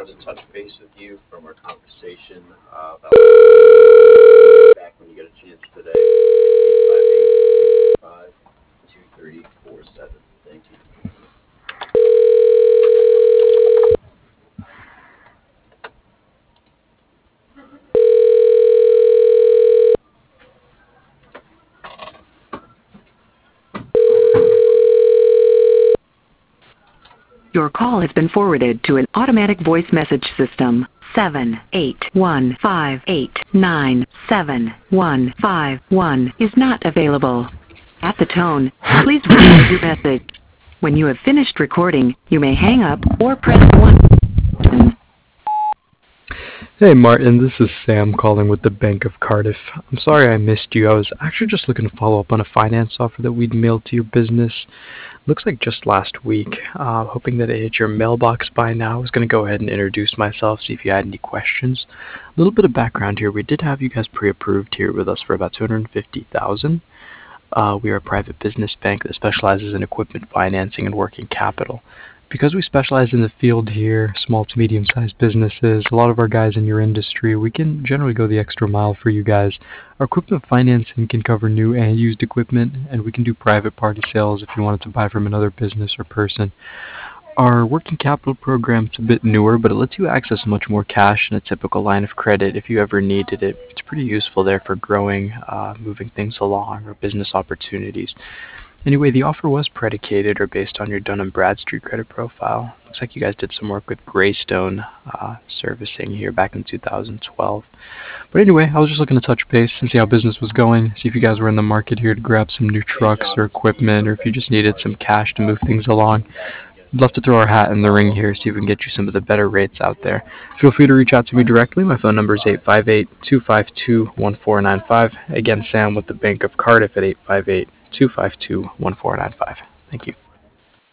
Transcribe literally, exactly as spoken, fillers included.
wanted to touch base with you from our conversation uh, about back when you get a chance today. eight five eight, two five two three four seven. Thank you. Your call has been forwarded to an automatic voice message system. seven eight one five eight nine seven one five one is not available. At the tone, please record your message. When you have finished recording, you may hang up or press one. Hey Martin, this is Sam calling with the Bank of Cardiff. I'm sorry I missed you. I was actually just looking to follow up on a finance offer that we'd mailed to your business. Looks like just last week. Uh, hoping that it hit your mailbox by now. I was going to go ahead and introduce myself, see if you had any questions. A little bit of background here. We did have you guys pre-approved here with us for about two hundred fifty thousand dollars. Uh, we are a private business bank that specializes in equipment financing and working capital. Because we specialize in the field here, small to medium-sized businesses, a lot of our guys in your industry, we can generally go the extra mile for you guys. Our equipment financing can cover new and used equipment, and we can do private party sales if you wanted to buy from another business or person. Our working capital program's a bit newer, but it lets you access much more cash than a typical line of credit if you ever needed it. It's pretty useful there for growing, uh, moving things along, or business opportunities. Anyway, the offer was predicated or based on your Dun and Bradstreet credit profile. Looks like you guys did some work with Greystone uh, Servicing here back in two thousand twelve. But anyway, I was just looking to touch base and see how business was going, see if you guys were in the market here to grab some new trucks or equipment, or if you just needed some cash to move things along. I'd love to throw our hat in the ring here, see if we can get you some of the better rates out there. Feel free to reach out to me directly. My phone number is eight five eight, two five two, one four nine five. Again, Sam with the Bank of Cardiff at eight five eight, two five two, one four nine five. Thank you.